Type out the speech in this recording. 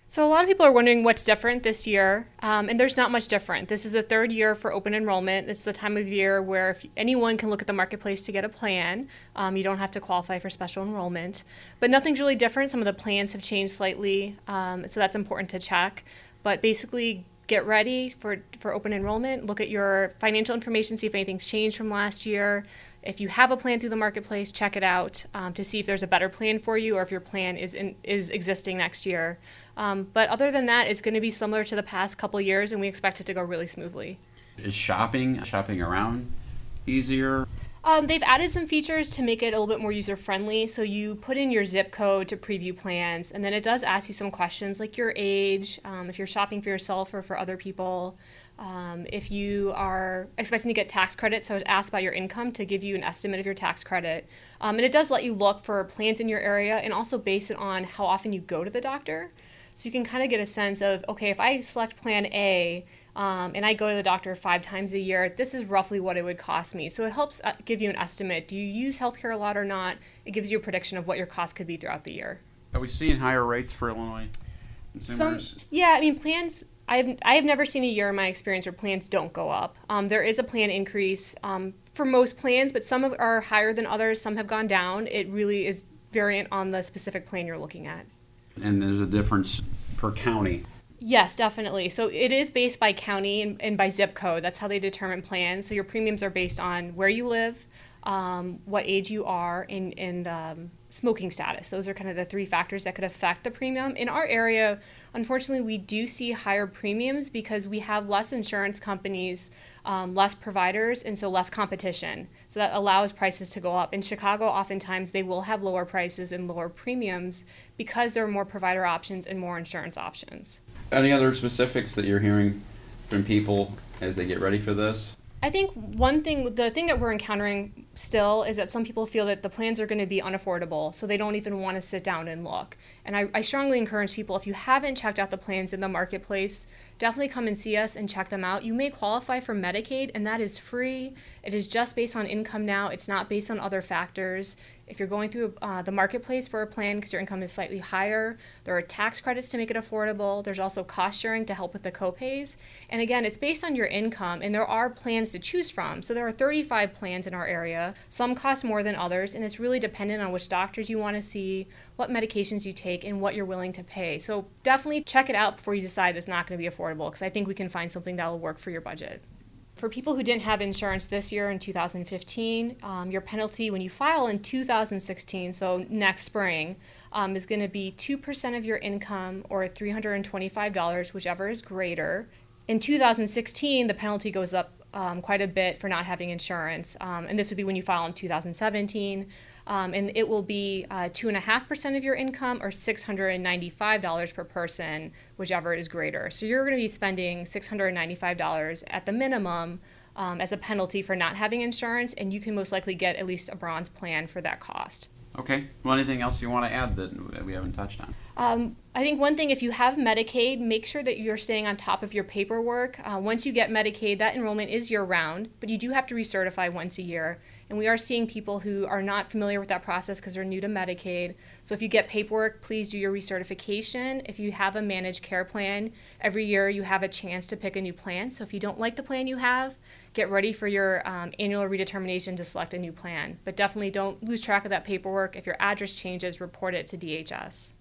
So a lot of people are wondering what's different this year, and there's not much different. This is the third year for open enrollment. It's the time of year where if anyone can look at the marketplace to get a plan. You don't have to qualify for special enrollment, but nothing's really different. Some of the plans have changed slightly, so that's important to check. But basically, get ready for open enrollment. Look at your financial information, see if anything's changed from last year. If you have a plan through the marketplace, check it out to see if there's a better plan for you or if your plan is existing next year. But other than that, it's going to be similar to the past couple years, and we expect it to go really smoothly. Is shopping around easier? They've added some features to make it a little bit more user-friendly. So you put in your zip code to preview plans, and then it does ask you some questions like your age, if you're shopping for yourself or for other people, if you are expecting to get tax credit. So it asks about your income to give you an estimate of your tax credit. And it does let you look for plans in your area and also base it on how often you go to the doctor. So you can kind of get a sense of, okay, if I select plan A, and I go to the doctor 5 times a year, this is roughly what it would cost me. So it helps give you an estimate. Do you use healthcare a lot or not? It gives you a prediction of what your cost could be throughout the year. Are we seeing higher rates for Illinois consumers? Plans, I have never seen a year in my experience where plans don't go up. There is a plan increase for most plans, but some are higher than others. Some have gone down. It really is variant on the specific plan you're looking at. And there's a difference per county. Yes, definitely. So it is based by county and by zip code. That's how they determine plans. So your premiums are based on where you live, what age you are, and smoking status. Those are kind of the 3 factors that could affect the premium. In our area, unfortunately, we do see higher premiums because we have less insurance companies, less providers, and so less competition. So that allows prices to go up. In Chicago, oftentimes they will have lower prices and lower premiums because there are more provider options and more insurance options. Any other specifics that you're hearing from people as they get ready for this? I think the thing that we're encountering still is that some people feel that the plans are going to be unaffordable, so they don't even want to sit down and look. And I strongly encourage people, if you haven't checked out the plans in the marketplace, definitely come and see us and check them out. You may qualify for Medicaid, and that is free. It is just based on income now. It's not based on other factors. If you're going through the marketplace for a plan because your income is slightly higher, there are tax credits to make it affordable. There's also cost sharing to help with the copays. And again, it's based on your income, and there are plans to choose from. So there are 35 plans in our area. Some cost more than others, and it's really dependent on which doctors you want to see, what medications you take, and what you're willing to pay. So definitely check it out before you decide it's not going to be affordable, because I think we can find something that will work for your budget. For people who didn't have insurance this year in 2015, your penalty when you file in 2016, so next spring, is going to be 2% of your income or $325, whichever is greater. In 2016, the penalty goes up quite a bit for not having insurance, and this would be when you file in 2017. And it will be 2.5% of your income or $695 per person, whichever is greater. So you're going to be spending $695 at the minimum as a penalty for not having insurance, and you can most likely get at least a bronze plan for that cost. Okay. Well, anything else you want to add that we haven't touched on? I think one thing, if you have Medicaid, make sure that you're staying on top of your paperwork. Once you get Medicaid, that enrollment is year-round, but you do have to recertify once a year. And we are seeing people who are not familiar with that process because they're new to Medicaid. So if you get paperwork, please do your recertification. If you have a managed care plan, every year you have a chance to pick a new plan. So if you don't like the plan you have, get ready for your annual redetermination to select a new plan. But definitely don't lose track of that paperwork. If your address changes, report it to DHS.